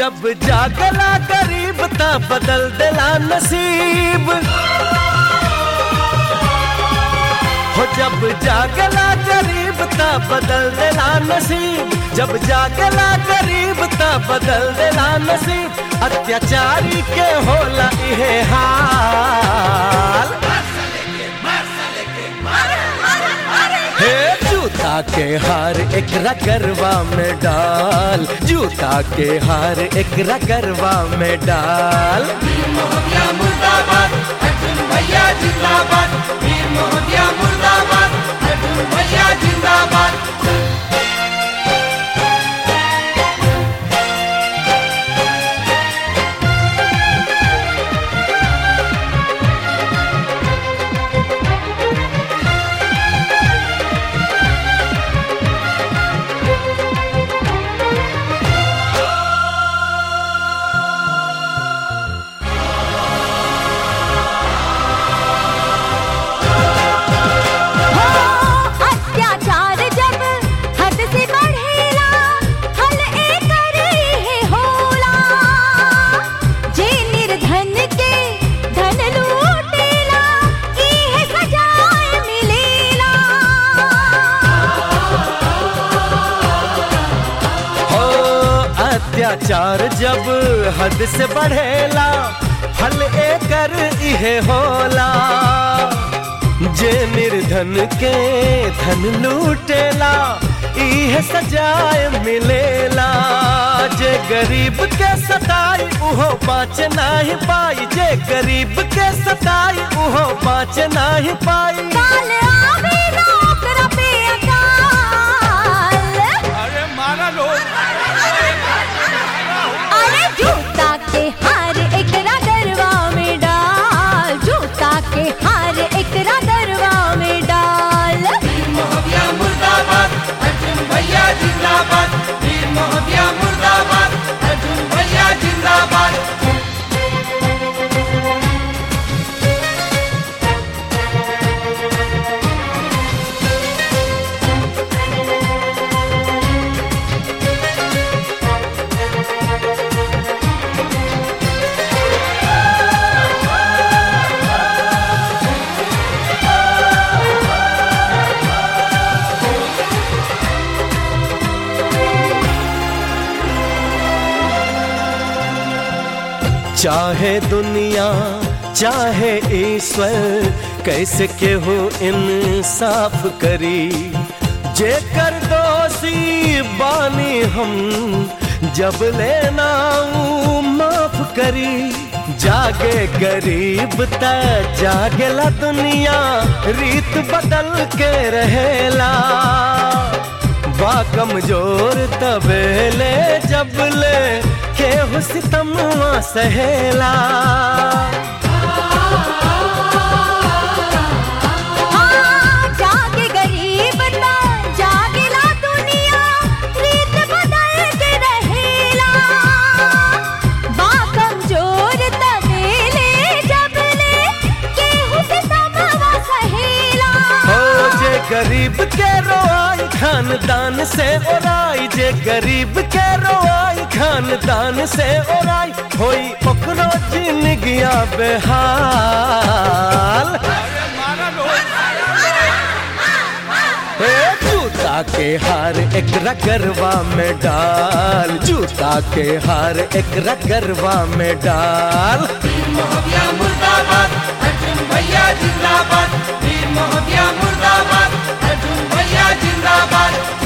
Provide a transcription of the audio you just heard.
जब जागला गरीब ता बदल देला नसीब। हो जब जागला गरीब ता बदल देला नसीब। जब जागला गरीब ता बदल देला नसीब। अत्याचारी के होला इहे हाल। हे जूता के हार एक रगरवा में डाल। जूता के हार एक रगरवा में डाल। वीर मोहदिया मुर्दाबाद, अर्जुन भैया जिंदाबाद। वीर मोहदिया मुर्दाबाद, अर्जुन भैया जिंदाबाद। अत्याचार जब हद से बढ़ेला फल एकर इहे होला। जे निर्धन के धन लूटेला इहे सजाए मिलेला। जे गरीब के सताई उहो बाँच नाही पाई। जे गरीब के सताई उहो बाँच नाही पाई। अरे मारा लोग। जूता के हार एक रगरवा में डाल। जूता के हार एक रगरवा में डाल। वीर मोहदिया मुर्दाबाद, अर्जुन भैया जिंदाबाद। वीर मोहदिया मुर्दाबाद, अर्जुन भैया जिंदाबाद। चाहे दुनिया चाहे ईश्वर कैसे केहू इंसाफ करी। जेकर दोषी बानी हम जब लेना माफ करी। जागे गरीब त जागेला दुनिया रीत बदल के रहेला। बा कमजोर तबेले जब ले केहू सितमवा सहेला। जागे गरीब ता जागेला दुनिया रीत बदल के रहेला। बा कमजोर तबेले जब ले केहू सितमवा सहेला। हो जे गरीब के रोआई खानदान से ओराई। जे गरीब के रोआई खानदान से ओराई। होई ओकरो जिंदगिया बेहाल। हे जूता के हार एक रगरवा में डाल। जूता के हार एक रगरवा में डाल। वीर मोहदिया मुर्दाबाद, अर्जुन भैया जिंदाबाद। वीर मोहदिया मुर्दाबाद, अर्जुन भैया जिंदाबाद।